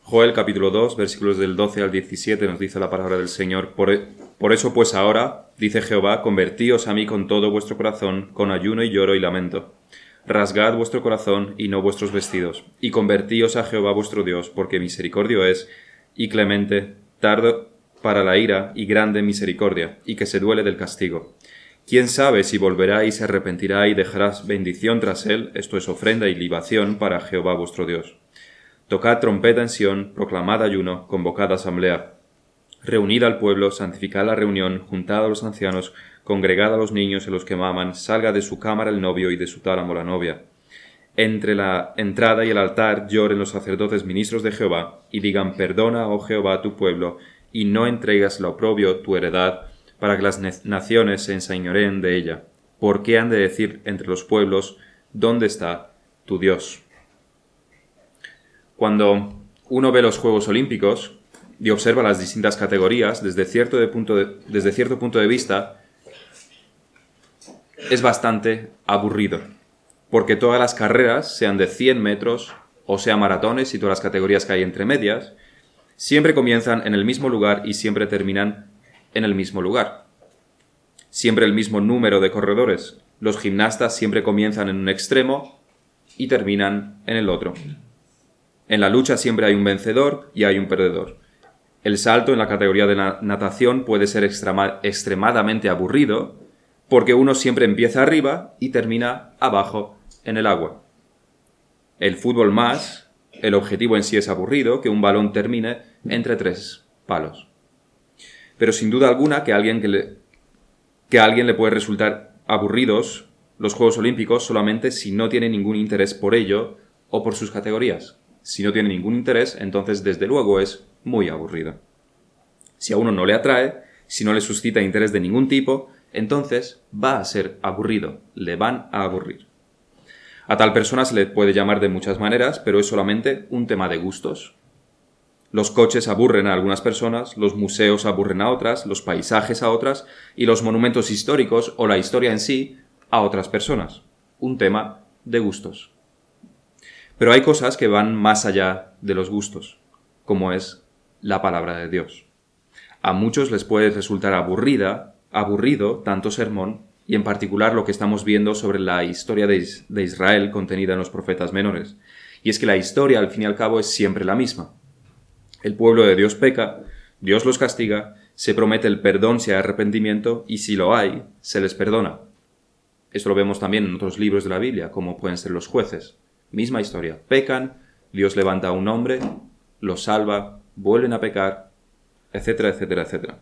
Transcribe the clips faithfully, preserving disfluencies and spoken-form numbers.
Joel capítulo dos, versículos del doce al diecisiete nos dice la palabra del Señor. Por, por eso pues ahora, dice Jehová, convertíos a mí con todo vuestro corazón, con ayuno y lloro y lamento. Rasgad vuestro corazón y no vuestros vestidos, y convertíos a Jehová vuestro Dios, porque misericordio es, y clemente, tardo para la ira, y grande misericordia, y que se duele del castigo. ¿Quién sabe si volverá y se arrepentirá y dejarás bendición tras él? Esto es ofrenda y libación para Jehová vuestro Dios. Tocad trompeta en Sión, proclamad ayuno, convocad asamblea. Reunid al pueblo, santificad la reunión, juntad a los ancianos, congregad a los niños y a los que maman, salga de su cámara el novio y de su tálamo la novia. Entre la entrada y el altar lloren los sacerdotes ministros de Jehová, y digan, perdona, oh Jehová, a tu pueblo, y no entregues lo oprobio, tu heredad, para que las naciones se enseñoreen de ella. ¿Por qué han de decir entre los pueblos, ¿dónde está tu Dios? Cuando uno ve los Juegos Olímpicos y observa las distintas categorías, desde cierto, de punto de, desde cierto punto de vista, es bastante aburrido. Porque todas las carreras, sean de cien metros o sean maratones y todas las categorías que hay entre medias, siempre comienzan en el mismo lugar y siempre terminan en el mismo lugar. Siempre el mismo número de corredores. Los gimnastas siempre comienzan en un extremo y terminan en el otro. En la lucha siempre hay un vencedor y hay un perdedor. El salto en la categoría de natación puede ser extrema, extremadamente aburrido porque uno siempre empieza arriba y termina abajo en el agua. El fútbol más, el objetivo en sí es aburrido, que un balón termine entre tres palos. Pero sin duda alguna que a alguien, que le, que a alguien le puede resultar aburridos los Juegos Olímpicos solamente si no tiene ningún interés por ello o por sus categorías. Si no tiene ningún interés, entonces desde luego es muy aburrido. Si a uno no le atrae, si no le suscita interés de ningún tipo, entonces va a ser aburrido, le van a aburrir. A tal persona se le puede llamar de muchas maneras, pero es solamente un tema de gustos. Los coches aburren a algunas personas, los museos aburren a otras, los paisajes a otras, y los monumentos históricos o la historia en sí a otras personas. Un tema de gustos. Pero hay cosas que van más allá de los gustos, como es la palabra de Dios. A muchos les puede resultar aburrida, aburrido tanto sermón, y en particular lo que estamos viendo sobre la historia de, de Israel contenida en los profetas menores. Y es que la historia, al fin y al cabo, es siempre la misma. El pueblo de Dios peca, Dios los castiga, se promete el perdón si hay arrepentimiento, y si lo hay, se les perdona. Esto lo vemos también en otros libros de la Biblia, como pueden ser los Jueces. Misma historia. Pecan, Dios levanta a un hombre, los salva, vuelven a pecar, etcétera, etcétera, etcétera.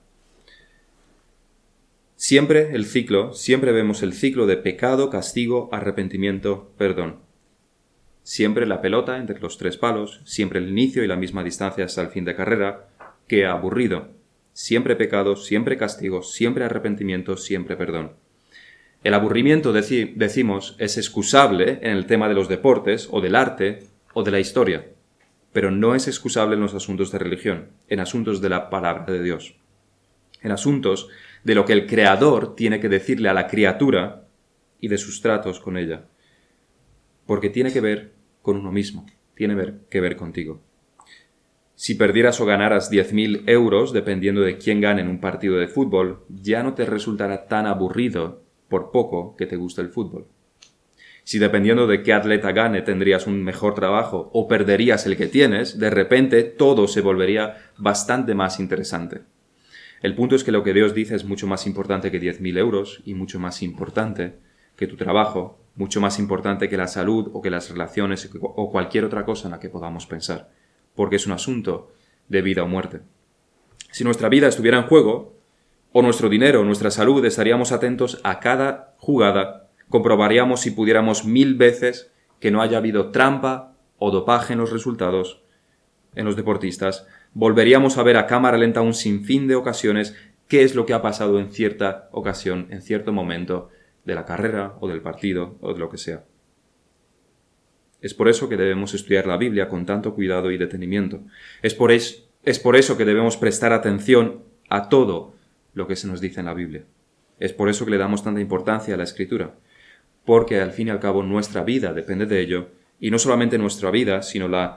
Siempre el ciclo, siempre vemos el ciclo de pecado, castigo, arrepentimiento, perdón. Siempre la pelota entre los tres palos, siempre el inicio y la misma distancia hasta el fin de carrera, que aburrido. Siempre pecado, siempre castigo, siempre arrepentimiento, siempre perdón. El aburrimiento, deci- decimos, es excusable en el tema de los deportes, o del arte, o de la historia, pero no es excusable en los asuntos de religión, en asuntos de la palabra de Dios, en asuntos de lo que el Creador tiene que decirle a la criatura y de sus tratos con ella, porque tiene que ver con uno mismo, tiene ver, que ver contigo. Si perdieras o ganaras diez mil euros, dependiendo de quién gane en un partido de fútbol, ya no te resultará tan aburrido por poco que te guste el fútbol. Si dependiendo de qué atleta gane tendrías un mejor trabajo o perderías el que tienes, de repente todo se volvería bastante más interesante. El punto es que lo que Dios dice es mucho más importante que diez mil euros y mucho más importante que tu trabajo, mucho más importante que la salud o que las relaciones o cualquier otra cosa en la que podamos pensar, porque es un asunto de vida o muerte. Si nuestra vida estuviera en juego, o nuestro dinero o nuestra salud, estaríamos atentos a cada jugada, comprobaríamos si pudiéramos mil veces que no haya habido trampa o dopaje en los resultados en los deportistas, volveríamos a ver a cámara lenta un sinfín de ocasiones qué es lo que ha pasado en cierta ocasión, en cierto momento de la carrera o del partido o de lo que sea. Es por eso que debemos estudiar la Biblia con tanto cuidado y detenimiento. Es por, es, es por eso que debemos prestar atención a todo lo que se nos dice en la Biblia. Es por eso que le damos tanta importancia a la Escritura, porque al fin y al cabo nuestra vida depende de ello, y no solamente nuestra vida, sino la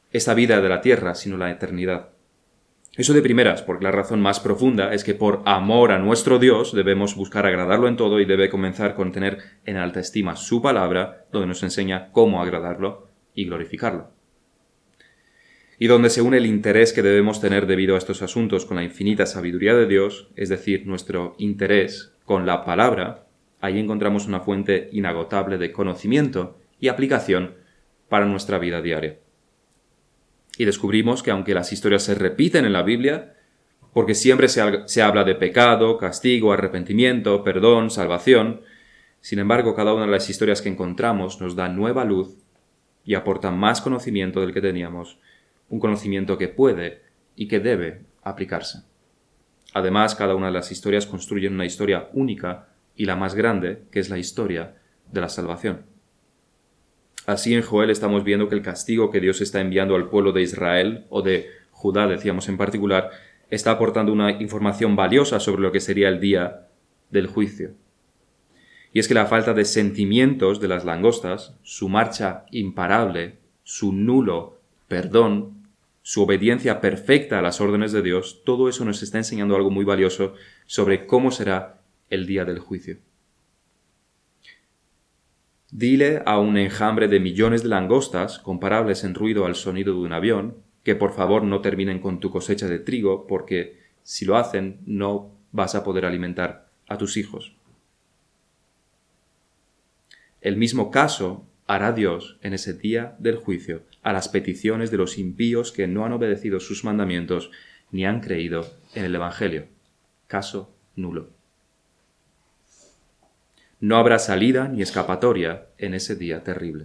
esta vida de la tierra, sino la eternidad. Eso de primeras, porque la razón más profunda es que por amor a nuestro Dios debemos buscar agradarlo en todo y debe comenzar con tener en alta estima su palabra, donde nos enseña cómo agradarlo y glorificarlo. Y donde se une el interés que debemos tener debido a estos asuntos con la infinita sabiduría de Dios, es decir, nuestro interés con la palabra, ahí encontramos una fuente inagotable de conocimiento y aplicación para nuestra vida diaria. Y descubrimos que aunque las historias se repiten en la Biblia, porque siempre se, se habla de pecado, castigo, arrepentimiento, perdón, salvación, sin embargo, cada una de las historias que encontramos nos da nueva luz y aporta más conocimiento del que teníamos, un conocimiento que puede y que debe aplicarse. Además, cada una de las historias construye una historia única y la más grande, que es la historia de la salvación. Así en Joel estamos viendo que el castigo que Dios está enviando al pueblo de Israel, o de Judá, decíamos en particular, está aportando una información valiosa sobre lo que sería el día del juicio. Y es que la falta de sentimientos de las langostas, su marcha imparable, su nulo perdón, su obediencia perfecta a las órdenes de Dios, todo eso nos está enseñando algo muy valioso sobre cómo será el día del juicio. Dile a un enjambre de millones de langostas, comparables en ruido al sonido de un avión, que por favor no terminen con tu cosecha de trigo, porque si lo hacen no vas a poder alimentar a tus hijos. El mismo caso hará Dios en ese día del juicio a las peticiones de los impíos que no han obedecido sus mandamientos ni han creído en el Evangelio. Caso nulo. No habrá salida ni escapatoria en ese día terrible.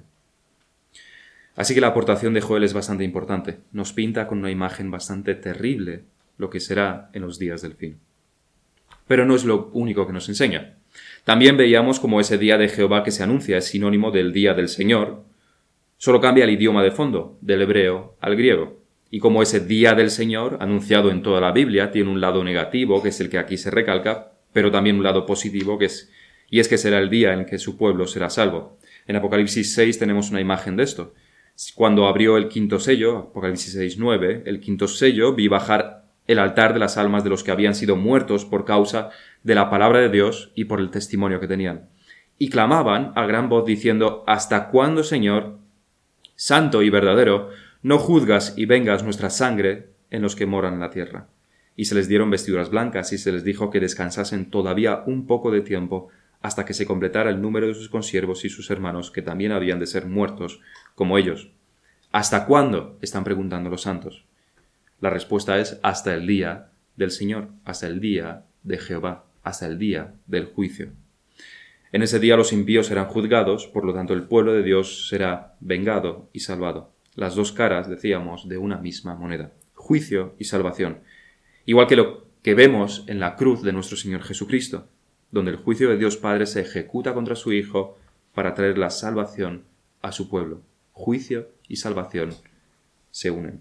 Así que la aportación de Joel es bastante importante. Nos pinta con una imagen bastante terrible lo que será en los días del fin. Pero no es lo único que nos enseña. También veíamos cómo ese día de Jehová que se anuncia es sinónimo del día del Señor. Solo cambia el idioma de fondo, del hebreo al griego. Y como ese día del Señor, anunciado en toda la Biblia, tiene un lado negativo, que es el que aquí se recalca, pero también un lado positivo, que es y es que será el día en que su pueblo será salvo. En Apocalipsis seis tenemos una imagen de esto. Cuando abrió el quinto sello, Apocalipsis seis nueve, el quinto sello, vi bajar el altar de las almas de los que habían sido muertos por causa de la palabra de Dios y por el testimonio que tenían. Y clamaban a gran voz diciendo: ¿Hasta cuándo, Señor, santo y verdadero, no juzgas y vengas nuestra sangre en los que moran en la tierra? Y se les dieron vestiduras blancas y se les dijo que descansasen todavía un poco de tiempo hasta que se completara el número de sus consiervos y sus hermanos, que también habían de ser muertos, como ellos. ¿Hasta cuándo?, están preguntando los santos. La respuesta es: hasta el día del Señor, hasta el día de Jehová, hasta el día del juicio. En ese día los impíos serán juzgados, por lo tanto el pueblo de Dios será vengado y salvado. Las dos caras, decíamos, de una misma moneda. Juicio y salvación. Igual que lo que vemos en la cruz de nuestro Señor Jesucristo, donde el juicio de Dios Padre se ejecuta contra su Hijo para traer la salvación a su pueblo. Juicio y salvación se unen.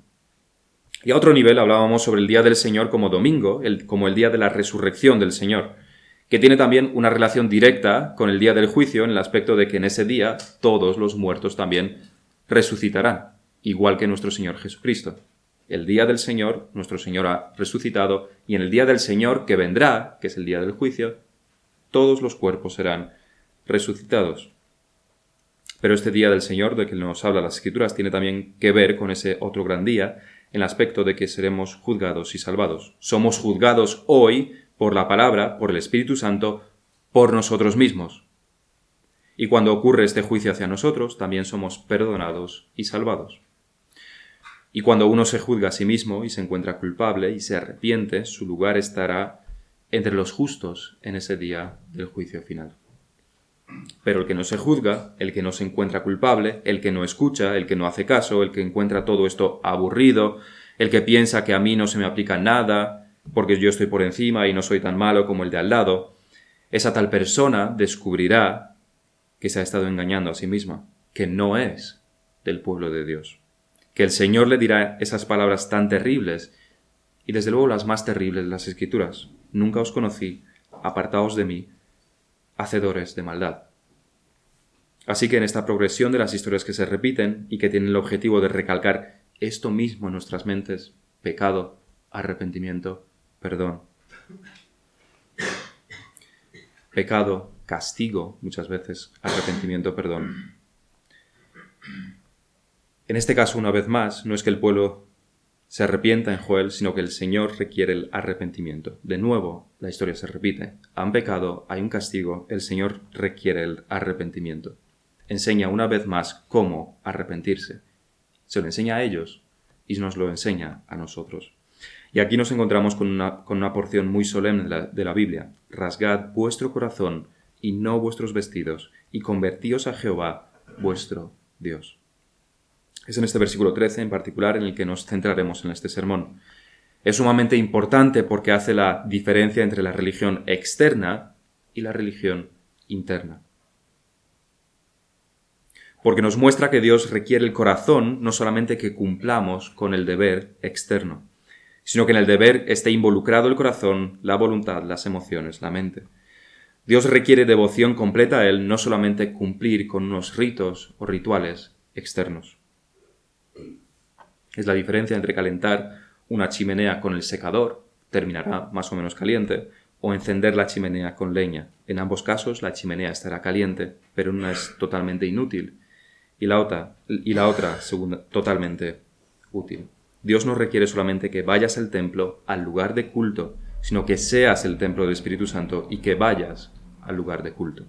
Y a otro nivel hablábamos sobre el día del Señor como domingo, el, como el día de la resurrección del Señor, que tiene también una relación directa con el día del juicio en el aspecto de que en ese día todos los muertos también resucitarán, igual que nuestro Señor Jesucristo. El día del Señor, nuestro Señor ha resucitado, y en el día del Señor que vendrá, que es el día del juicio, todos los cuerpos serán resucitados. Pero este día del Señor, de que nos habla las Escrituras, tiene también que ver con ese otro gran día, en el aspecto de que seremos juzgados y salvados. Somos juzgados hoy por la palabra, por el Espíritu Santo, por nosotros mismos. Y cuando ocurre este juicio hacia nosotros, también somos perdonados y salvados. Y cuando uno se juzga a sí mismo y se encuentra culpable y se arrepiente, su lugar estará entre los justos en ese día del juicio final. Pero el que no se juzga, el que no se encuentra culpable, el que no escucha, el que no hace caso, el que encuentra todo esto aburrido, el que piensa que a mí no se me aplica nada, porque yo estoy por encima y no soy tan malo como el de al lado, esa tal persona descubrirá que se ha estado engañando a sí misma, que no es del pueblo de Dios, que el Señor le dirá esas palabras tan terribles, y desde luego las más terribles de las Escrituras: nunca os conocí, apartaos de mí, hacedores de maldad. Así que en esta progresión de las historias que se repiten y que tienen el objetivo de recalcar esto mismo en nuestras mentes: pecado, arrepentimiento, perdón. Pecado, castigo, muchas veces, arrepentimiento, perdón. En este caso, una vez más, no es que el pueblo se arrepienta en Joel, sino que el Señor requiere el arrepentimiento. De nuevo, la historia se repite. Han pecado, hay un castigo, el Señor requiere el arrepentimiento. Enseña una vez más cómo arrepentirse. Se lo enseña a ellos y nos lo enseña a nosotros. Y aquí nos encontramos con una, con una porción muy solemne de la, de la Biblia. Rasgad vuestro corazón y no vuestros vestidos, y convertíos a Jehová, vuestro Dios. Es en este versículo trece en particular en el que nos centraremos en este sermón. Es sumamente importante porque hace la diferencia entre la religión externa y la religión interna. Porque nos muestra que Dios requiere el corazón no solamente que cumplamos con el deber externo, sino que en el deber esté involucrado el corazón, la voluntad, las emociones, la mente. Dios requiere devoción completa a Él, no solamente cumplir con unos ritos o rituales externos. Es la diferencia entre calentar una chimenea con el secador, terminará más o menos caliente, o encender la chimenea con leña. En ambos casos la chimenea estará caliente, pero una es totalmente inútil y la otra, y la otra segunda, totalmente útil. Dios no requiere solamente que vayas al templo, al lugar de culto, sino que seas el templo del Espíritu Santo y que vayas al lugar de culto.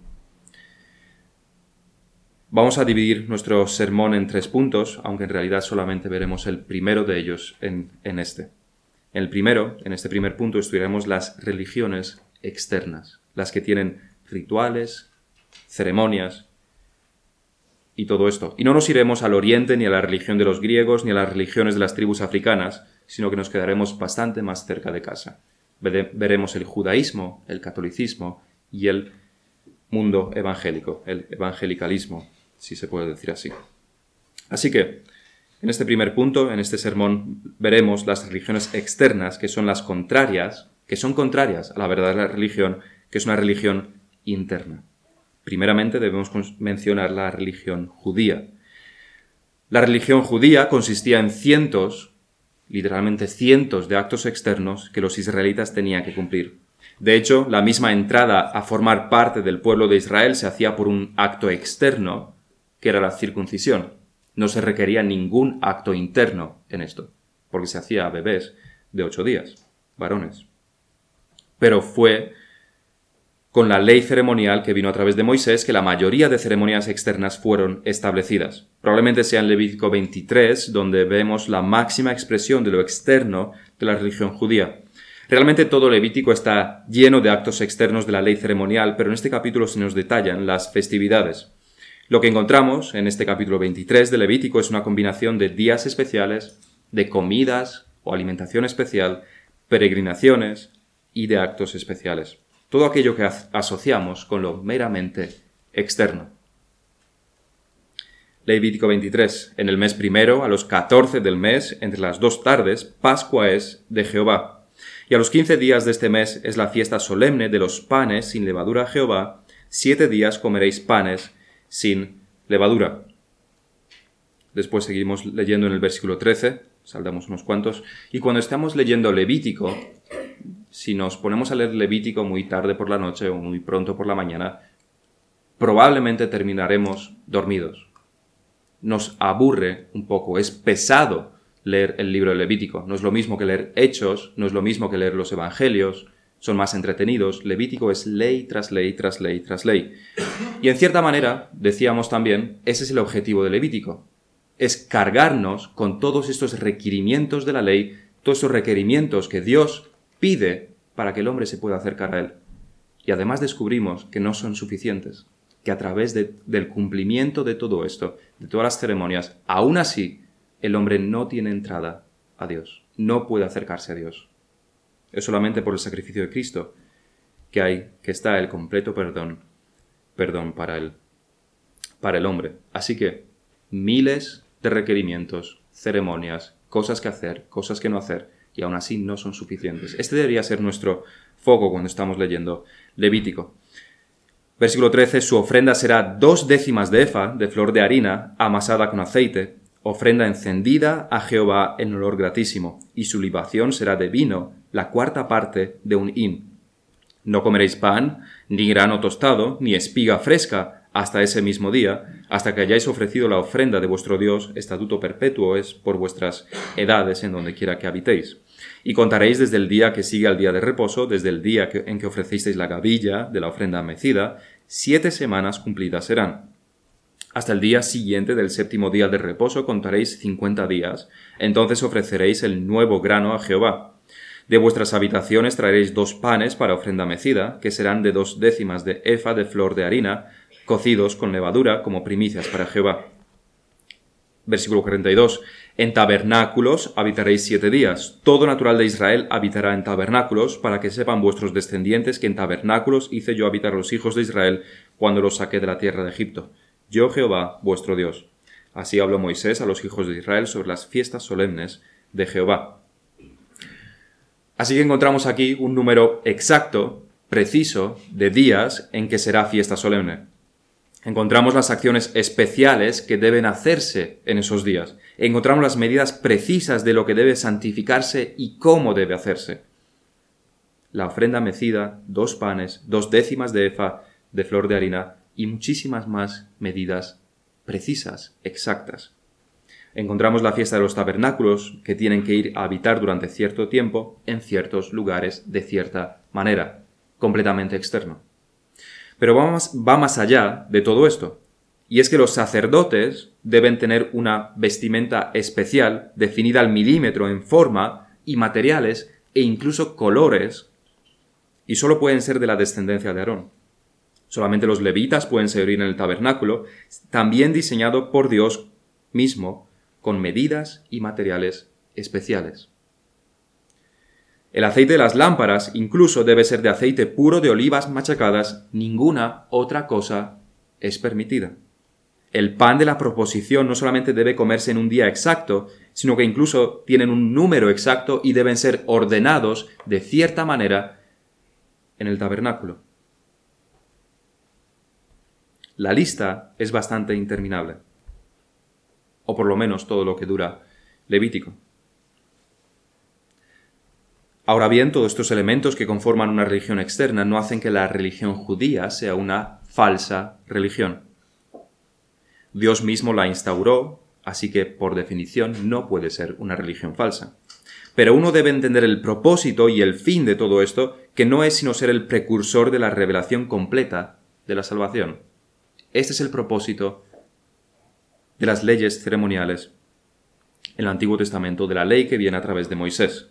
Vamos a dividir nuestro sermón en tres puntos, aunque en realidad solamente veremos el primero de ellos en, en este. En el primero, en este primer punto, estudiaremos las religiones externas, las que tienen rituales, ceremonias y todo esto. Y no nos iremos al oriente ni a la religión de los griegos ni a las religiones de las tribus africanas, sino que nos quedaremos bastante más cerca de casa. Veremos el judaísmo, el catolicismo y el mundo evangélico, el evangelicalismo, si se puede decir así. Así que, en este primer punto, en este sermón, veremos las religiones externas, que son las contrarias, que son contrarias a la verdadera religión, que es una religión interna. Primeramente debemos mencionar la religión judía. La religión judía consistía en cientos, literalmente cientos de actos externos que los israelitas tenían que cumplir. De hecho, la misma entrada a formar parte del pueblo de Israel se hacía por un acto externo, que era la circuncisión. No se requería ningún acto interno en esto, porque se hacía a bebés de ocho días, varones. Pero fue con la ley ceremonial que vino a través de Moisés que la mayoría de ceremonias externas fueron establecidas. Probablemente sea en Levítico veintitrés, donde vemos la máxima expresión de lo externo de la religión judía. Realmente todo Levítico está lleno de actos externos de la ley ceremonial, pero en este capítulo se nos detallan las festividades. Lo que encontramos en este capítulo veintitrés de Levítico es una combinación de días especiales, de comidas o alimentación especial, peregrinaciones y de actos especiales. Todo aquello que asociamos con lo meramente externo. Levítico veintitrés. En el mes primero, a los catorce del mes, entre las dos tardes, Pascua es de Jehová. Y a los quince días de este mes es la fiesta solemne de los panes sin levadura a Jehová. Siete días comeréis panes sin levadura. Después seguimos leyendo en el versículo trece, saltamos unos cuantos, y cuando estamos leyendo Levítico, si nos ponemos a leer Levítico muy tarde por la noche o muy pronto por la mañana, probablemente terminaremos dormidos. Nos aburre un poco, es pesado leer el libro de Levítico. No es lo mismo que leer Hechos, no es lo mismo que leer los Evangelios, son más entretenidos. Levítico es ley tras ley, tras ley, tras ley. Y en cierta manera, decíamos también, ese es el objetivo de Levítico. Es cargarnos con todos estos requerimientos de la ley, todos estos requerimientos que Dios pide para que el hombre se pueda acercar a Él. Y además descubrimos que no son suficientes, que a través de, del cumplimiento de todo esto, de todas las ceremonias, aún así, el hombre no tiene entrada a Dios, no puede acercarse a Dios. Es solamente por el sacrificio de Cristo que hay, que está el completo perdón, perdón para él, para el hombre. Así que miles de requerimientos, ceremonias, cosas que hacer, cosas que no hacer, y aún así no son suficientes. Este debería ser nuestro foco cuando estamos leyendo Levítico. Versículo trece, su ofrenda será dos décimas de efa de flor de harina amasada con aceite, ofrenda encendida a Jehová en olor gratísimo, y su libación será de vino, la cuarta parte de un hin. No comeréis pan, ni grano tostado, ni espiga fresca, hasta ese mismo día, hasta que hayáis ofrecido la ofrenda de vuestro Dios, estatuto perpetuo es por vuestras edades en donde quiera que habitéis. Y contaréis desde el día que sigue al día de reposo, desde el día que, en que ofrecisteis la gavilla de la ofrenda mecida, siete semanas cumplidas serán. Hasta el día siguiente del séptimo día de reposo contaréis cincuenta días, entonces ofreceréis el nuevo grano a Jehová. De vuestras habitaciones traeréis dos panes para ofrenda mecida, que serán de dos décimas de efa de flor de harina, cocidos con levadura como primicias para Jehová. Versículo cuarenta y dos. En tabernáculos habitaréis siete días. Todo natural de Israel habitará en tabernáculos, para que sepan vuestros descendientes que en tabernáculos hice yo habitar a los hijos de Israel cuando los saqué de la tierra de Egipto. Yo Jehová, vuestro Dios. Así habló Moisés a los hijos de Israel sobre las fiestas solemnes de Jehová. Así que encontramos aquí un número exacto, preciso, de días en que será fiesta solemne. Encontramos las acciones especiales que deben hacerse en esos días. Encontramos las medidas precisas de lo que debe santificarse y cómo debe hacerse. La ofrenda mecida, dos panes, dos décimas de efa de flor de harina y muchísimas más medidas precisas, exactas. Encontramos la fiesta de los tabernáculos, que tienen que ir a habitar durante cierto tiempo en ciertos lugares de cierta manera, completamente externo. Pero va más, va más allá de todo esto, y es que los sacerdotes deben tener una vestimenta especial, definida al milímetro en forma y materiales e incluso colores, y solo pueden ser de la descendencia de Aarón. Solamente los levitas pueden servir en el tabernáculo, también diseñado por Dios mismo, con medidas y materiales especiales. El aceite de las lámparas incluso debe ser de aceite puro de olivas machacadas, ninguna otra cosa es permitida. El pan de la proposición no solamente debe comerse en un día exacto, sino que incluso tienen un número exacto y deben ser ordenados de cierta manera en el tabernáculo. La lista es bastante interminable, o por lo menos todo lo que dura Levítico. Ahora bien, todos estos elementos que conforman una religión externa no hacen que la religión judía sea una falsa religión. Dios mismo la instauró, así que por definición no puede ser una religión falsa. Pero uno debe entender el propósito y el fin de todo esto, que no es sino ser el precursor de la revelación completa de la salvación. Este es el propósito de las leyes ceremoniales en el Antiguo Testamento, de la ley que viene a través de Moisés.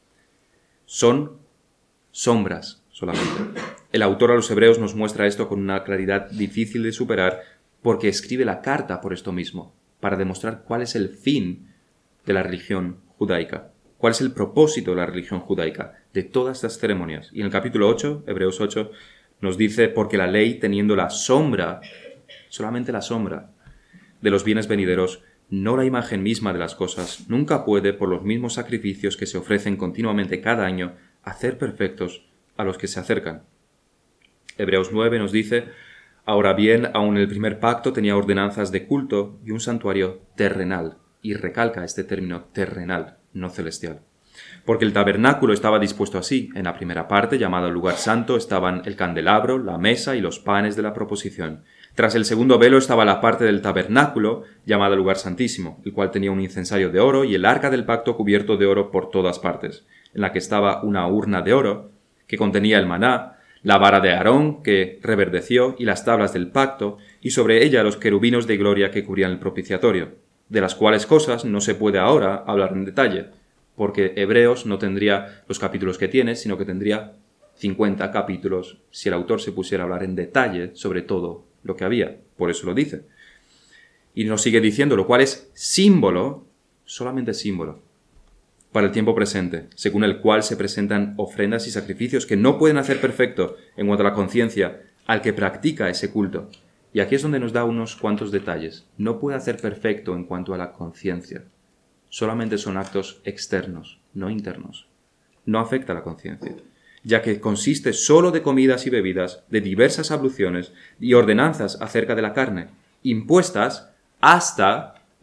Son sombras solamente. El autor a los Hebreos nos muestra esto con una claridad difícil de superar porque escribe la carta por esto mismo, para demostrar cuál es el fin de la religión judaica, cuál es el propósito de la religión judaica, de todas estas ceremonias. Y en el capítulo ocho, Hebreos ocho, nos dice, porque la ley, teniendo la sombra, solamente la sombra, de los bienes venideros, no la imagen misma de las cosas, nunca puede, por los mismos sacrificios que se ofrecen continuamente cada año, hacer perfectos a los que se acercan. Hebreos nueve nos dice, ahora bien, aun el primer pacto tenía ordenanzas de culto y un santuario terrenal, y recalca este término terrenal, no celestial. Porque el tabernáculo estaba dispuesto así. En la primera parte, llamada lugar santo, estaban el candelabro, la mesa y los panes de la proposición. Tras el segundo velo estaba la parte del tabernáculo, llamada lugar santísimo, el cual tenía un incensario de oro y el arca del pacto cubierto de oro por todas partes, en la que estaba una urna de oro, que contenía el maná, la vara de Aarón, que reverdeció, y las tablas del pacto, y sobre ella los querubinos de gloria que cubrían el propiciatorio, de las cuales cosas no se puede ahora hablar en detalle, porque Hebreos no tendría los capítulos que tiene, sino que tendría cincuenta capítulos si el autor se pusiera a hablar en detalle sobre todo lo que había. Por eso lo dice. Y nos sigue diciendo, lo cual es símbolo, solamente símbolo, para el tiempo presente, según el cual se presentan ofrendas y sacrificios que no pueden hacer perfecto en cuanto a la conciencia al que practica ese culto. Y aquí es donde nos da unos cuantos detalles. No puede hacer perfecto en cuanto a la conciencia. Solamente son actos externos, no internos. No afecta a la conciencia, ya que consiste solo de comidas y bebidas, de diversas abluciones y ordenanzas acerca de la carne, impuestas hasta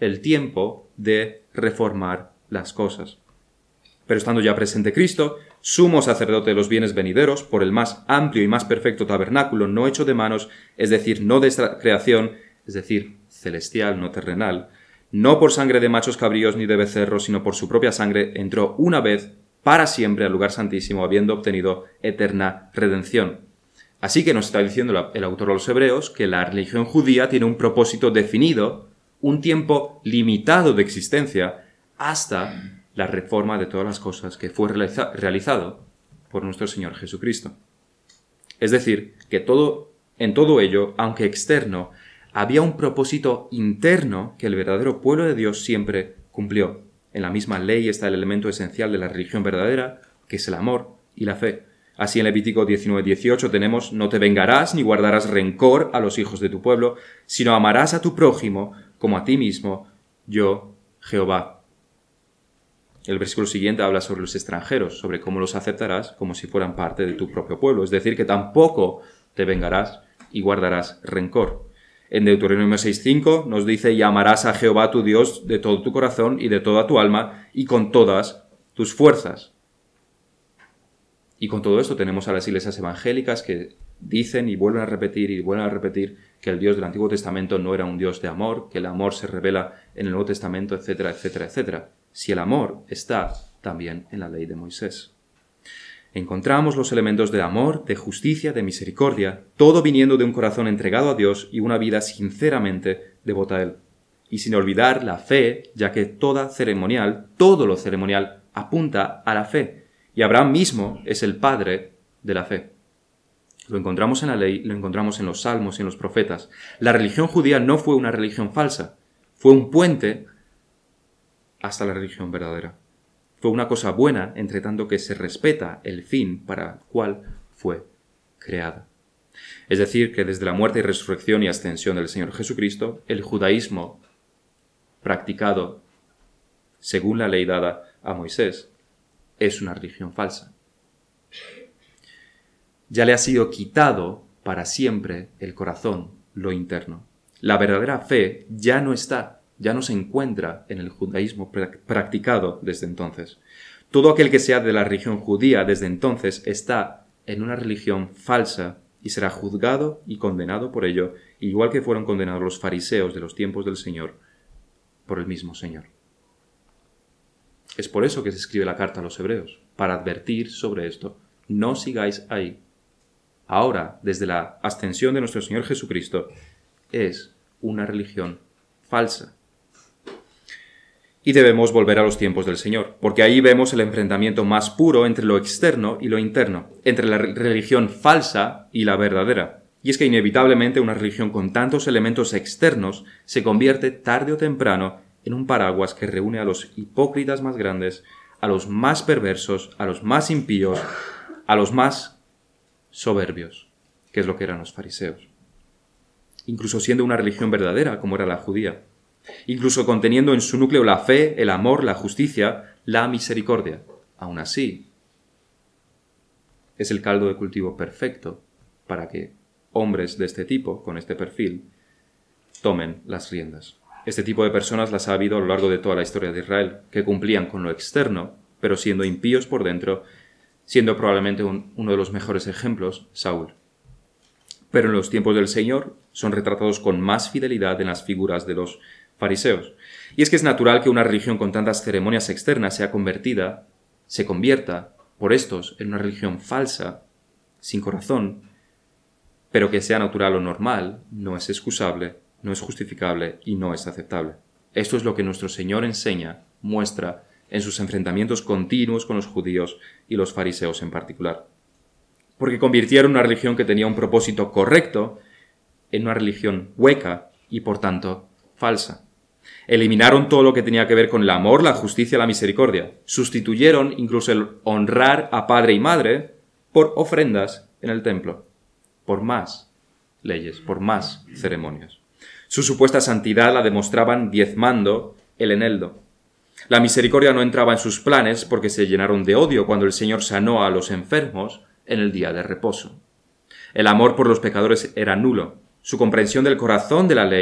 el tiempo de reformar las cosas. Pero estando ya presente Cristo, sumo sacerdote de los bienes venideros, por el más amplio y más perfecto tabernáculo, no hecho de manos, es decir, no de esta creación, es decir, celestial, no terrenal, no por sangre de machos cabríos ni de becerros, sino por su propia sangre, entró una vez para siempre al lugar santísimo, habiendo obtenido eterna redención. Así que nos está diciendo el autor de los Hebreos que la religión judía tiene un propósito definido, un tiempo limitado de existencia, hasta la reforma de todas las cosas que fue realiza- realizado por nuestro Señor Jesucristo. Es decir, que todo, en todo ello, aunque externo, había un propósito interno que el verdadero pueblo de Dios siempre cumplió. En la misma ley está el elemento esencial de la religión verdadera, que es el amor y la fe. Así en Levítico diecinueve dieciocho tenemos: no te vengarás ni guardarás rencor a los hijos de tu pueblo, sino amarás a tu prójimo como a ti mismo, yo, Jehová. El versículo siguiente habla sobre los extranjeros, sobre cómo los aceptarás como si fueran parte de tu propio pueblo. Es decir, que tampoco te vengarás y guardarás rencor. En Deuteronomio seis cinco nos dice: y amarás a Jehová tu Dios de todo tu corazón y de toda tu alma y con todas tus fuerzas. Y con todo esto tenemos a las iglesias evangélicas que dicen y vuelven a repetir y vuelven a repetir que el Dios del Antiguo Testamento no era un Dios de amor, que el amor se revela en el Nuevo Testamento, etcétera, etcétera, etcétera. Si el amor está también en la ley de Moisés. Encontramos los elementos de amor, de justicia, de misericordia, todo viniendo de un corazón entregado a Dios y una vida sinceramente devota a Él. Y sin olvidar la fe, ya que toda ceremonial, todo lo ceremonial, apunta a la fe. Y Abraham mismo es el padre de la fe. Lo encontramos en la ley, lo encontramos en los salmos y en los profetas. La religión judía no fue una religión falsa, fue un puente hasta la religión verdadera. Fue una cosa buena, entre tanto que se respeta el fin para el cual fue creada. Es decir, que desde la muerte y resurrección y ascensión del Señor Jesucristo, el judaísmo practicado según la ley dada a Moisés es una religión falsa. Ya le ha sido quitado para siempre el corazón, lo interno. La verdadera fe ya no está, ya no se encuentra en el judaísmo practicado desde entonces. Todo aquel que sea de la religión judía desde entonces está en una religión falsa y será juzgado y condenado por ello, igual que fueron condenados los fariseos de los tiempos del Señor por el mismo Señor. Es por eso que se escribe la carta a los Hebreos, para advertir sobre esto. No sigáis ahí. Ahora, desde la ascensión de nuestro Señor Jesucristo, es una religión falsa. Y debemos volver a los tiempos del Señor, porque ahí vemos el enfrentamiento más puro entre lo externo y lo interno, entre la religión falsa y la verdadera. Y es que inevitablemente una religión con tantos elementos externos se convierte tarde o temprano en un paraguas que reúne a los hipócritas más grandes, a los más perversos, a los más impíos, a los más soberbios, que es lo que eran los fariseos. Incluso siendo una religión verdadera, como era la judía. Incluso conteniendo en su núcleo la fe, el amor, la justicia, la misericordia. Aún así, es el caldo de cultivo perfecto para que hombres de este tipo, con este perfil, tomen las riendas. Este tipo de personas las ha habido a lo largo de toda la historia de Israel, que cumplían con lo externo, pero siendo impíos por dentro, siendo probablemente un, uno de los mejores ejemplos, Saúl. Pero en los tiempos del Señor son retratados con más fidelidad en las figuras de los fariseos. Y es que es natural que una religión con tantas ceremonias externas sea convertida, se convierta por estos en una religión falsa, sin corazón, pero que sea natural o normal, no es excusable, no es justificable y no es aceptable. Esto es lo que nuestro Señor enseña, muestra en sus enfrentamientos continuos con los judíos y los fariseos en particular. Porque convirtieron una religión que tenía un propósito correcto en una religión hueca y, por tanto, falsa. Eliminaron todo lo que tenía que ver con el amor, la justicia y la misericordia. Sustituyeron incluso el honrar a padre y madre por ofrendas en el templo, por más leyes, por más ceremonias. Su supuesta santidad la demostraban diezmando el eneldo. La misericordia no entraba en sus planes porque se llenaron de odio cuando el Señor sanó a los enfermos en el día de reposo. El amor por los pecadores era nulo. Su comprensión del corazón de la ley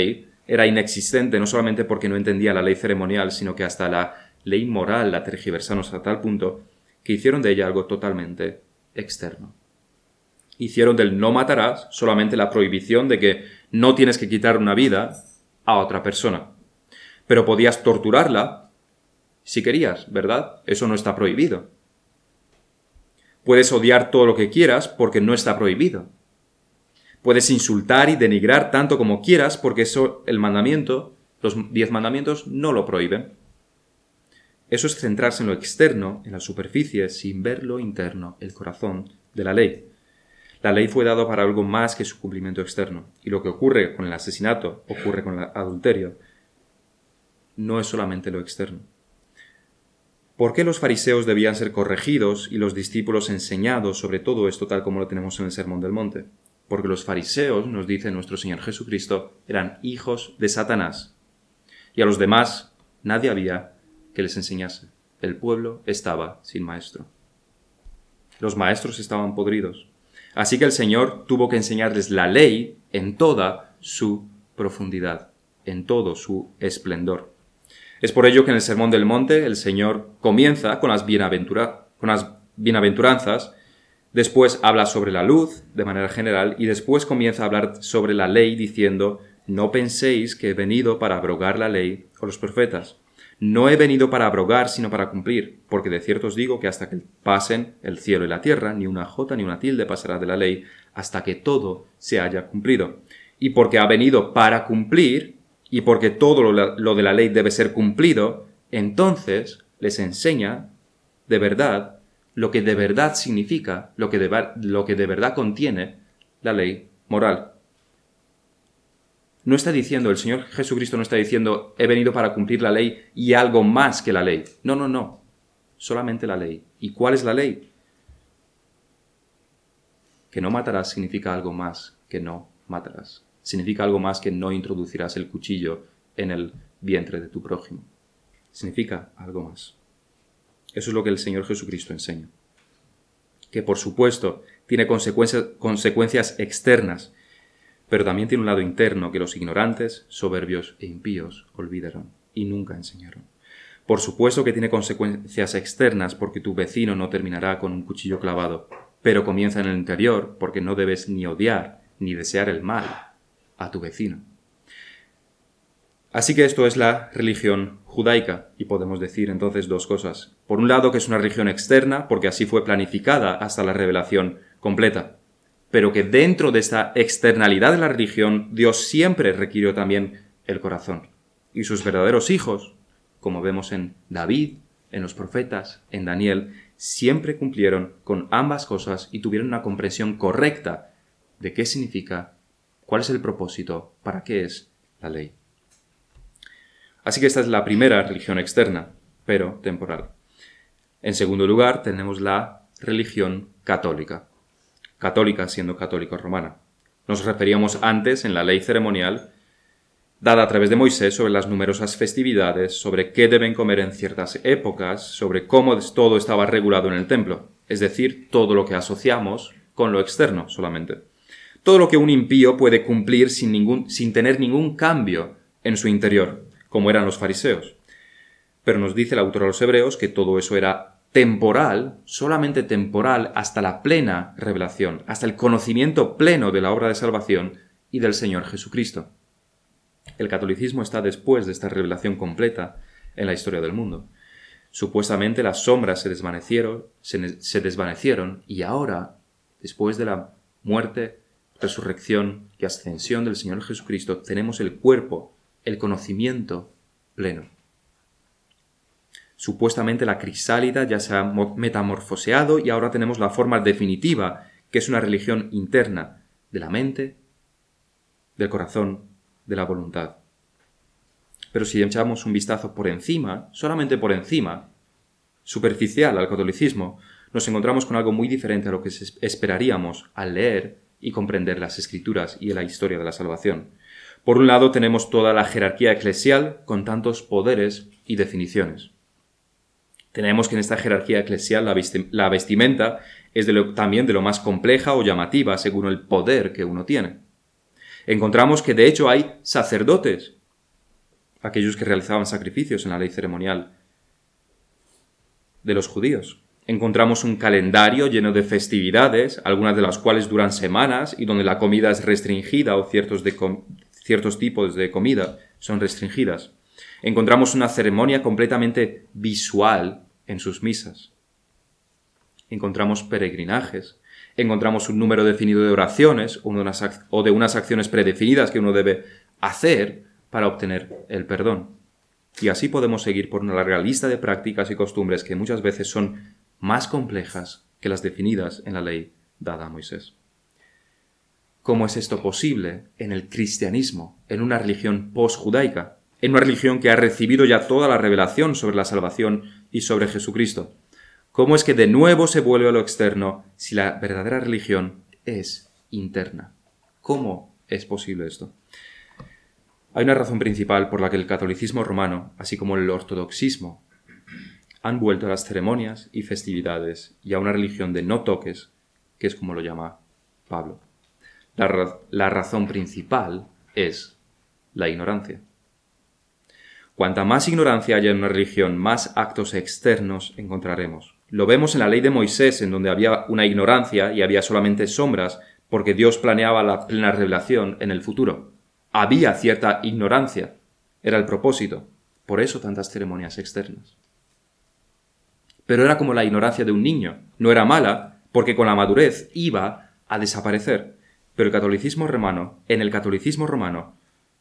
era inexistente, no solamente porque no entendía la ley ceremonial, sino que hasta la ley moral la tergiversaron hasta tal punto que hicieron de ella algo totalmente externo. Hicieron del no matarás solamente la prohibición de que no tienes que quitar una vida a otra persona. Pero podías torturarla si querías, ¿verdad? Eso no está prohibido. Puedes odiar todo lo que quieras porque no está prohibido. Puedes insultar y denigrar tanto como quieras porque eso, el mandamiento, los diez mandamientos no lo prohíben. Eso es centrarse en lo externo, en la superficie, sin ver lo interno, el corazón de la ley. La ley fue dada para algo más que su cumplimiento externo. Y lo que ocurre con el asesinato, ocurre con el adulterio, no es solamente lo externo. ¿Por qué los fariseos debían ser corregidos y los discípulos enseñados sobre todo esto tal como lo tenemos en el Sermón del Monte? Porque los fariseos, nos dice nuestro Señor Jesucristo, eran hijos de Satanás. Y a los demás nadie había que les enseñase. El pueblo estaba sin maestro. Los maestros estaban podridos. Así que el Señor tuvo que enseñarles la ley en toda su profundidad, en todo su esplendor. Es por ello que en el Sermón del Monte el Señor comienza con las, bienaventura- con las bienaventuranzas, después habla sobre la luz de manera general y después comienza a hablar sobre la ley diciendo: no penséis que he venido para abrogar la ley o los profetas. No he venido para abrogar, sino para cumplir, porque de cierto os digo que hasta que pasen el cielo y la tierra, ni una jota ni una tilde pasará de la ley, hasta que todo se haya cumplido. Y porque ha venido para cumplir, y porque todo lo, lo de la ley debe ser cumplido, entonces les enseña de verdad lo que de verdad significa, lo que de, lo que de verdad contiene la ley moral. No está diciendo, el Señor Jesucristo no está diciendo, he venido para cumplir la ley y algo más que la ley. No, no, no. Solamente la ley. ¿Y cuál es la ley? Que no matarás significa algo más que no matarás. Significa algo más que no introducirás el cuchillo en el vientre de tu prójimo. Significa algo más. Eso es lo que el Señor Jesucristo enseña. Que por supuesto tiene consecuencias, consecuencias externas, pero también tiene un lado interno que los ignorantes, soberbios e impíos olvidaron y nunca enseñaron. Por supuesto que tiene consecuencias externas porque tu vecino no terminará con un cuchillo clavado, pero comienza en el interior porque no debes ni odiar ni desear el mal a tu vecino. Así que esto es la religión judaica, y podemos decir entonces dos cosas. Por un lado, que es una religión externa, porque así fue planificada hasta la revelación completa, pero que dentro de esta externalidad de la religión, Dios siempre requirió también el corazón. Y sus verdaderos hijos, como vemos en David, en los profetas, en Daniel, siempre cumplieron con ambas cosas y tuvieron una comprensión correcta de qué significa, cuál es el propósito, para qué es la ley. Así que esta es la primera religión externa, pero temporal. En segundo lugar, tenemos la religión católica. Católica siendo católica romana. Nos referíamos antes en la ley ceremonial, dada a través de Moisés, sobre las numerosas festividades, sobre qué deben comer en ciertas épocas, sobre cómo todo estaba regulado en el templo. Es decir, todo lo que asociamos con lo externo solamente. Todo lo que un impío puede cumplir sin, ningún, sin tener ningún cambio en su interior, como eran los fariseos. Pero nos dice el autor a los Hebreos que todo eso era temporal, solamente temporal, hasta la plena revelación, hasta el conocimiento pleno de la obra de salvación y del Señor Jesucristo. El catolicismo está después de esta revelación completa en la historia del mundo. Supuestamente las sombras se desvanecieron, se, se desvanecieron y ahora, después de la muerte, resurrección y ascensión del Señor Jesucristo, tenemos el cuerpo, el conocimiento pleno. Supuestamente la crisálida ya se ha metamorfoseado y ahora tenemos la forma definitiva, que es una religión interna de la mente, del corazón, de la voluntad. Pero si echamos un vistazo por encima, solamente por encima, superficial al catolicismo, nos encontramos con algo muy diferente a lo que esperaríamos al leer y comprender las Escrituras y la historia de la salvación. Por un lado tenemos toda la jerarquía eclesial con tantos poderes y definiciones. Tenemos que en esta jerarquía eclesial la, vesti- la vestimenta es de lo, también de lo más compleja o llamativa según el poder que uno tiene. Encontramos que de hecho hay sacerdotes aquellos que realizaban sacrificios en la ley ceremonial de los judíos. Encontramos un calendario lleno de festividades, algunas de las cuales duran semanas y donde la comida es restringida o ciertos, de com- ciertos tipos de comida son restringidas. Encontramos una ceremonia completamente visual en sus misas. Encontramos peregrinajes. Encontramos un número definido de oraciones o de unas, ac- o de unas acciones predefinidas que uno debe hacer para obtener el perdón. Y así podemos seguir por una larga lista de prácticas y costumbres que muchas veces son más complejas que las definidas en la ley dada a Moisés. ¿Cómo es esto posible en el cristianismo, en una religión post-judaica, en una religión que ha recibido ya toda la revelación sobre la salvación y sobre Jesucristo? ¿Cómo es que de nuevo se vuelve a lo externo si la verdadera religión es interna? ¿Cómo es posible esto? Hay una razón principal por la que el catolicismo romano, así como el ortodoxismo, han vuelto a las ceremonias y festividades y a una religión de no toques, que es como lo llama Pablo. La, ra- la razón principal es la ignorancia. Cuanta más ignorancia haya en una religión, más actos externos encontraremos. Lo vemos en la ley de Moisés, en donde había una ignorancia y había solamente sombras, porque Dios planeaba la plena revelación en el futuro. Había cierta ignorancia, era el propósito. Por eso tantas ceremonias externas. Pero era como la ignorancia de un niño. No era mala, porque con la madurez iba a desaparecer. Pero el catolicismo romano, en el catolicismo romano,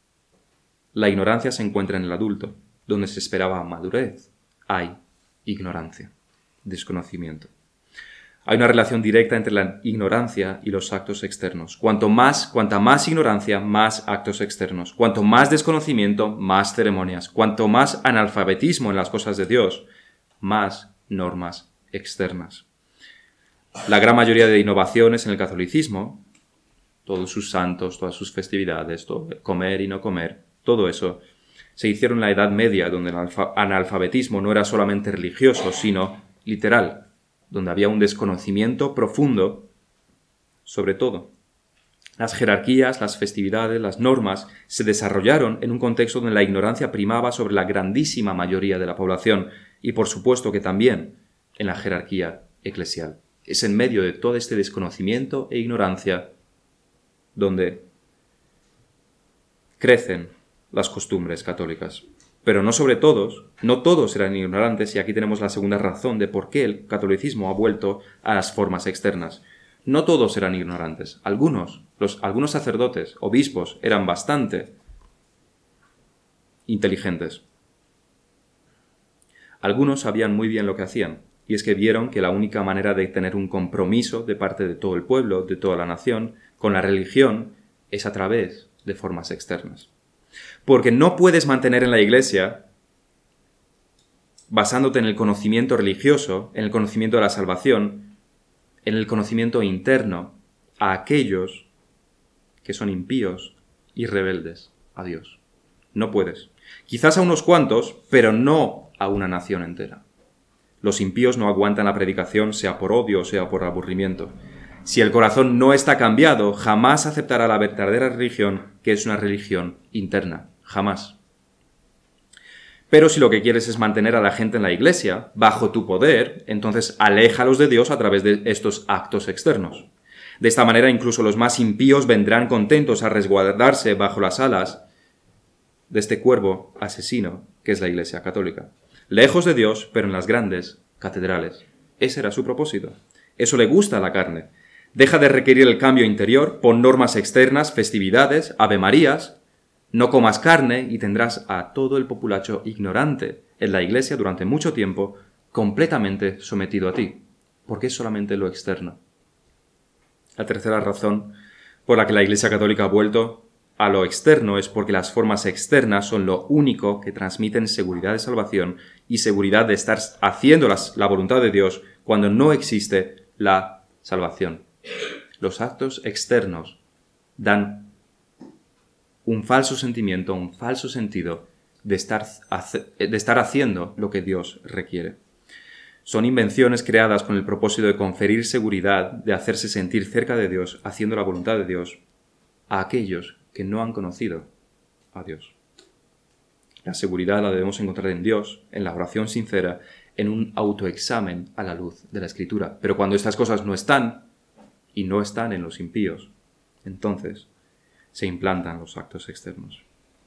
la ignorancia se encuentra en el adulto. Donde se esperaba madurez, hay ignorancia, desconocimiento. Hay una relación directa entre la ignorancia y los actos externos. Cuanto más, cuanta más ignorancia, más actos externos. Cuanto más desconocimiento, más ceremonias. Cuanto más analfabetismo en las cosas de Dios, más normas externas. La gran mayoría de innovaciones en el catolicismo, todos sus santos, todas sus festividades, todo, comer y no comer, todo eso, se hicieron en la Edad Media, donde el alfa- analfabetismo no era solamente religioso, sino literal, donde había un desconocimiento profundo sobre todo. Las jerarquías, las festividades, las normas se desarrollaron en un contexto donde la ignorancia primaba sobre la grandísima mayoría de la población y por supuesto que también en la jerarquía eclesial. Es en medio de todo este desconocimiento e ignorancia donde crecen las costumbres católicas. Pero no sobre todos, no todos eran ignorantes y aquí tenemos la segunda razón de por qué el catolicismo ha vuelto a las formas externas. No todos eran ignorantes. Algunos, los, algunos sacerdotes, obispos, eran bastante inteligentes. Algunos sabían muy bien lo que hacían, y es que vieron que la única manera de tener un compromiso de parte de todo el pueblo, de toda la nación, con la religión, es a través de formas externas. Porque no puedes mantener en la iglesia, basándote en el conocimiento religioso, en el conocimiento de la salvación, en el conocimiento interno, a aquellos que son impíos y rebeldes a Dios. No puedes. Quizás a unos cuantos, pero no a una nación entera. Los impíos no aguantan la predicación, sea por odio o sea por aburrimiento. Si el corazón no está cambiado, jamás aceptará la verdadera religión, que es una religión interna. Jamás. Pero si lo que quieres es mantener a la gente en la iglesia, bajo tu poder, entonces aléjalos de Dios a través de estos actos externos. De esta manera incluso los más impíos vendrán contentos a resguardarse bajo las alas de este cuervo asesino que es la Iglesia Católica. Lejos de Dios, pero en las grandes catedrales. Ese era su propósito. Eso le gusta a la carne. Deja de requerir el cambio interior, pon normas externas, festividades, avemarías. No comas carne y tendrás a todo el populacho ignorante en la iglesia durante mucho tiempo, completamente sometido a ti, porque es solamente lo externo. La tercera razón por la que la Iglesia Católica ha vuelto a lo externo es porque las formas externas son lo único que transmiten seguridad de salvación y seguridad de estar haciendo las, la voluntad de Dios cuando no existe la salvación. Los actos externos dan un falso sentimiento, un falso sentido de estar, de estar haciendo lo que Dios requiere. Son invenciones creadas con el propósito de conferir seguridad, de hacerse sentir cerca de Dios, haciendo la voluntad de Dios, a aquellos que no han conocido a Dios. La seguridad la debemos encontrar en Dios, en la oración sincera, en un autoexamen a la luz de la Escritura. Pero cuando estas cosas no están, y no están en los impíos, entonces se implantan los actos externos.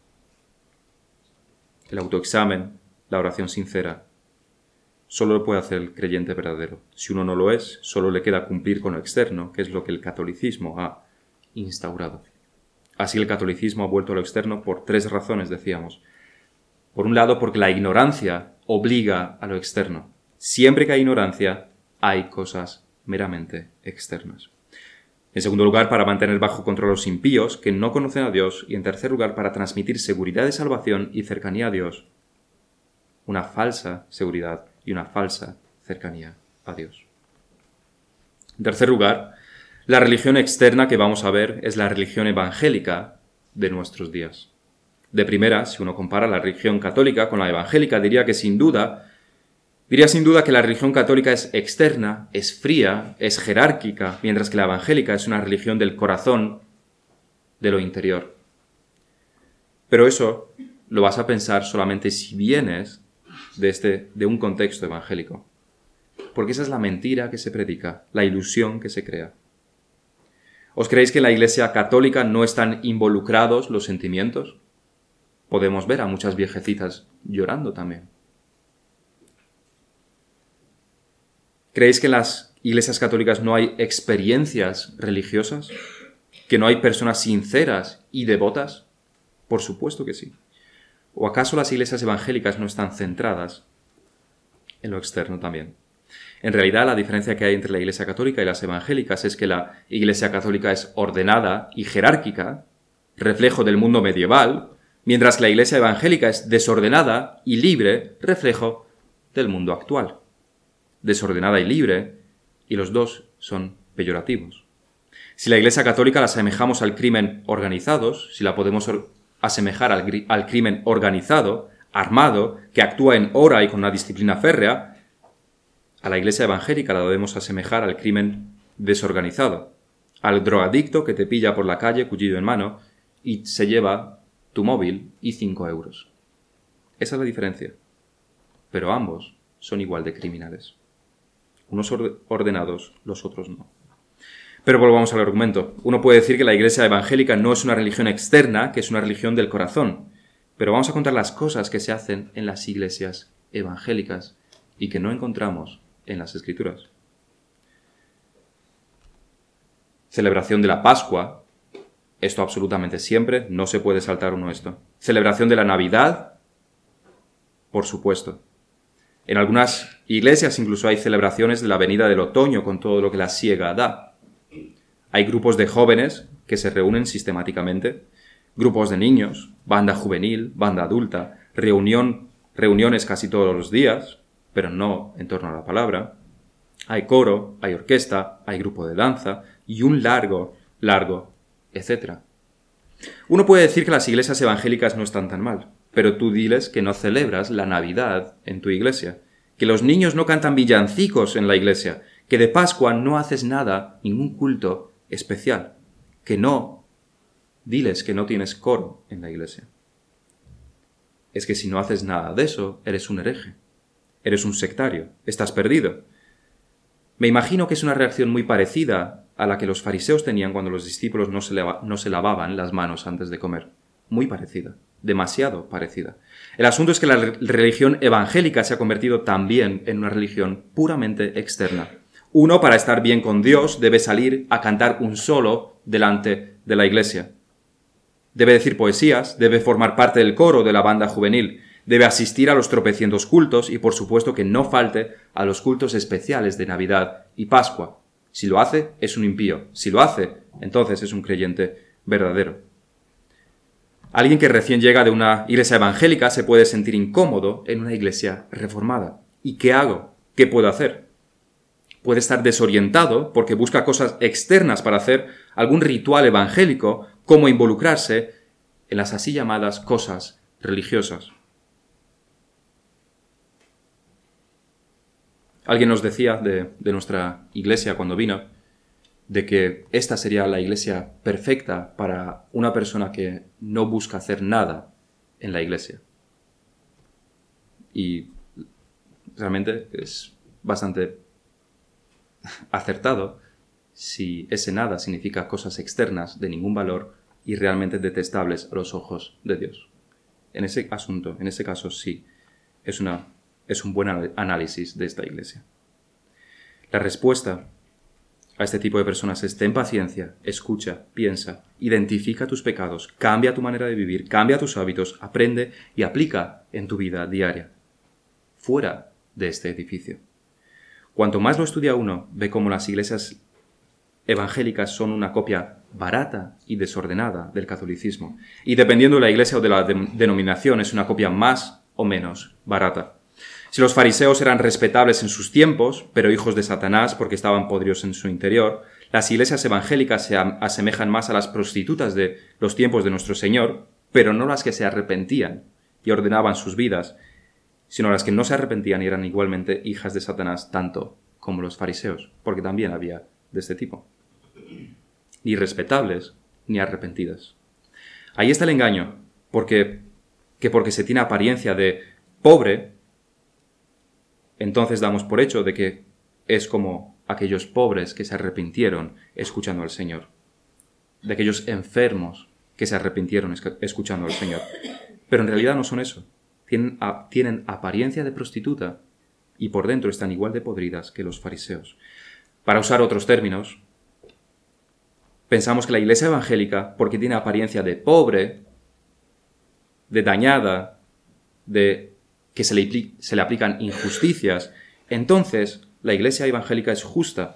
El autoexamen, la oración sincera, solo lo puede hacer el creyente verdadero. Si uno no lo es, solo le queda cumplir con lo externo, que es lo que el catolicismo ha instaurado. Así el catolicismo ha vuelto a lo externo por tres razones, decíamos. Por un lado, porque la ignorancia obliga a lo externo. Siempre que hay ignorancia, hay cosas meramente externas. En segundo lugar, para mantener bajo control a los impíos, que no conocen a Dios. Y en tercer lugar, para transmitir seguridad de salvación y cercanía a Dios. Una falsa seguridad y una falsa cercanía a Dios. En tercer lugar, la religión externa que vamos a ver es la religión evangélica de nuestros días. De primera, si uno compara la religión católica con la evangélica, diría que sin duda, diría sin duda que la religión católica es externa, es fría, es jerárquica, mientras que la evangélica es una religión del corazón, de lo interior. Pero eso lo vas a pensar solamente si vienes de, este, de un contexto evangélico. Porque esa es la mentira que se predica, la ilusión que se crea. ¿Os creéis que en la Iglesia católica no están involucrados los sentimientos? Podemos ver a muchas viejecitas llorando también. ¿Creéis que en las iglesias católicas no hay experiencias religiosas? ¿Que no hay personas sinceras y devotas? Por supuesto que sí. ¿O acaso las iglesias evangélicas no están centradas en lo externo también? En realidad, la diferencia que hay entre la Iglesia católica y las evangélicas es que la Iglesia católica es ordenada y jerárquica, reflejo del mundo medieval, mientras que la Iglesia evangélica es desordenada y libre, reflejo del mundo actual. Desordenada y libre, y los dos son peyorativos. Si la Iglesia católica la asemejamos al crimen organizado, si la podemos asemejar al, al crimen organizado, armado, que actúa en hora y con una disciplina férrea, a la Iglesia evangélica la debemos asemejar al crimen desorganizado, al drogadicto que te pilla por la calle, cuchillo en mano, y se lleva tu móvil y cinco euros. Esa es la diferencia. Pero ambos son igual de criminales. Unos ordenados, los otros no. Pero volvamos al argumento. Uno puede decir que la Iglesia evangélica no es una religión externa, que es una religión del corazón. Pero vamos a contar las cosas que se hacen en las iglesias evangélicas y que no encontramos en las Escrituras. Celebración de la Pascua. Esto absolutamente siempre, no se puede saltar uno esto. Celebración de la Navidad. Por supuesto. En algunas iglesias incluso hay celebraciones de la venida del otoño con todo lo que la siega da. Hay grupos de jóvenes que se reúnen sistemáticamente, grupos de niños, banda juvenil, banda adulta, reunión, reuniones casi todos los días, pero no en torno a la palabra. Hay coro, hay orquesta, hay grupo de danza y un largo, largo, etcétera. Uno puede decir que las iglesias evangélicas no están tan mal, pero tú diles que no celebras la Navidad en tu iglesia, que los niños no cantan villancicos en la iglesia, que de Pascua no haces nada, ningún culto especial, que no, diles que no tienes coro en la iglesia. Es que si no haces nada de eso, eres un hereje, eres un sectario, estás perdido. Me imagino que es una reacción muy parecida a la que los fariseos tenían cuando los discípulos no se, lava, no se lavaban las manos antes de comer. Muy parecida, demasiado parecida. El asunto es que la religión evangélica se ha convertido también en una religión puramente externa. Uno, para estar bien con Dios, debe salir a cantar un solo delante de la iglesia. Debe decir poesías, debe formar parte del coro de la banda juvenil, debe asistir a los tropecientos cultos y, por supuesto, que no falte a los cultos especiales de Navidad y Pascua. Si lo hace, es un impío. Si lo hace, entonces es un creyente verdadero. Alguien que recién llega de una iglesia evangélica se puede sentir incómodo en una iglesia reformada. ¿Y qué hago? ¿Qué puedo hacer? Puede estar desorientado porque busca cosas externas para hacer algún ritual evangélico, como involucrarse en las así llamadas cosas religiosas. Alguien nos decía de, de nuestra iglesia cuando vino, de que esta sería la iglesia perfecta para una persona que no busca hacer nada en la iglesia. Y realmente es bastante acertado si ese nada significa cosas externas de ningún valor y realmente detestables a los ojos de Dios. En ese asunto, en ese caso sí, es, una, es un buen análisis de esta iglesia. La respuesta a este tipo de personas es: ten paciencia, escucha, piensa, identifica tus pecados, cambia tu manera de vivir, cambia tus hábitos, aprende y aplica en tu vida diaria, fuera de este edificio. Cuanto más lo estudia uno, ve cómo las iglesias evangélicas son una copia barata y desordenada del catolicismo, y dependiendo de la iglesia o de la de- denominación es una copia más o menos barata. Si los fariseos eran respetables en sus tiempos, pero hijos de Satanás porque estaban podridos en su interior, las iglesias evangélicas se am- asemejan más a las prostitutas de los tiempos de nuestro Señor, pero no las que se arrepentían y ordenaban sus vidas, sino las que no se arrepentían y eran igualmente hijas de Satanás tanto como los fariseos, porque también había de este tipo. Ni respetables ni arrepentidas. Ahí está el engaño, porque que porque se tiene apariencia de pobre, entonces damos por hecho de que es como aquellos pobres que se arrepintieron escuchando al Señor, de aquellos enfermos que se arrepintieron escuchando al Señor. Pero en realidad no son eso. Tienen, a, tienen apariencia de prostituta y por dentro están igual de podridas que los fariseos. Para usar otros términos, pensamos que la iglesia evangélica, porque tiene apariencia de pobre, de dañada, de que se le, se le aplican injusticias, entonces la iglesia evangélica es justa,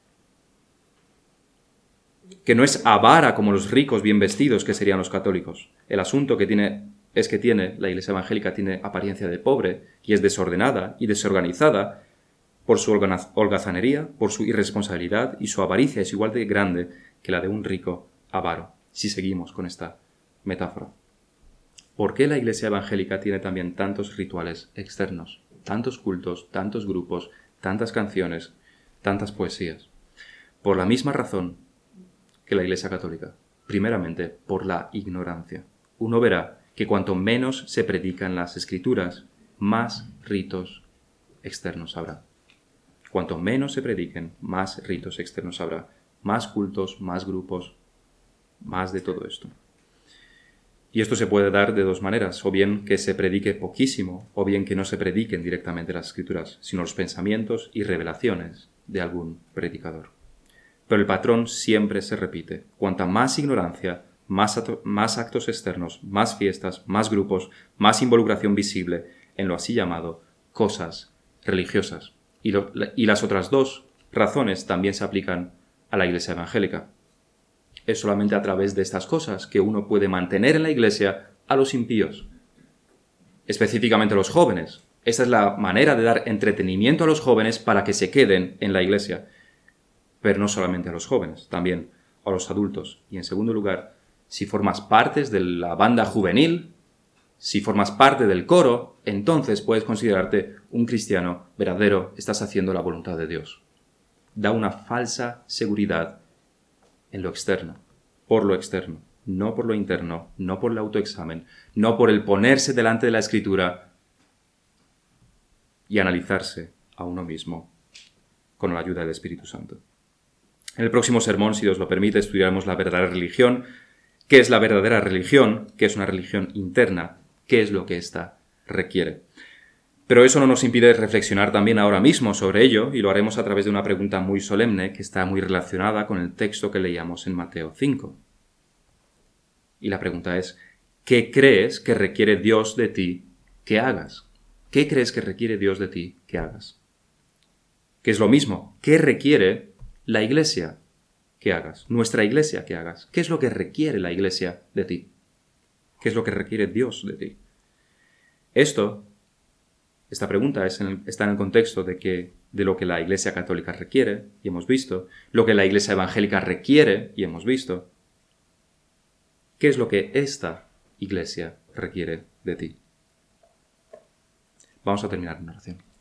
que no es avara como los ricos bien vestidos que serían los católicos. El asunto que tiene es que tiene la iglesia evangélica tiene apariencia de pobre y es desordenada y desorganizada por su holgazanería, por su irresponsabilidad, y su avaricia es igual de grande que la de un rico avaro, si seguimos con esta metáfora. ¿Por qué la iglesia evangélica tiene también tantos rituales externos, tantos cultos, tantos grupos, tantas canciones, tantas poesías? Por la misma razón que la iglesia católica. Primeramente, por la ignorancia. Uno verá que cuanto menos se predican las escrituras, más ritos externos habrá. Cuanto menos se prediquen, más ritos externos habrá. Más cultos, más grupos, más de todo esto. Y esto se puede dar de dos maneras, o bien que se predique poquísimo, o bien que no se prediquen directamente las escrituras, sino los pensamientos y revelaciones de algún predicador. Pero el patrón siempre se repite. Cuanta más ignorancia, más, ato- más actos externos, más fiestas, más grupos, más involucración visible en lo así llamado cosas religiosas. Y, lo- y las otras dos razones también se aplican a la iglesia evangélica. Es solamente a través de estas cosas que uno puede mantener en la iglesia a los impíos, específicamente a los jóvenes. Esta es la manera de dar entretenimiento a los jóvenes para que se queden en la iglesia. Pero no solamente a los jóvenes, también a los adultos. Y en segundo lugar, si formas parte de la banda juvenil, si formas parte del coro, entonces puedes considerarte un cristiano verdadero, estás haciendo la voluntad de Dios. Da una falsa seguridad en lo externo, por lo externo, no por lo interno, no por el autoexamen, no por el ponerse delante de la Escritura y analizarse a uno mismo con la ayuda del Espíritu Santo. En el próximo sermón, si Dios lo permite, estudiaremos la verdadera religión. ¿Qué es la verdadera religión? ¿Qué es una religión interna? ¿Qué es lo que ésta requiere? Pero eso no nos impide reflexionar también ahora mismo sobre ello, y lo haremos a través de una pregunta muy solemne que está muy relacionada con el texto que leíamos en Mateo cinco. Y la pregunta es, ¿qué crees que requiere Dios de ti que hagas? ¿Qué crees que requiere Dios de ti que hagas? Que es lo mismo, ¿qué requiere la iglesia que hagas? Nuestra iglesia que hagas. ¿Qué es lo que requiere la iglesia de ti? ¿Qué es lo que requiere Dios de ti? Esto, esta pregunta es en el, está en el contexto de, que, de lo que la iglesia católica requiere, y hemos visto, lo que la iglesia evangélica requiere, y hemos visto. ¿Qué es lo que esta iglesia requiere de ti? Vamos a terminar en oración.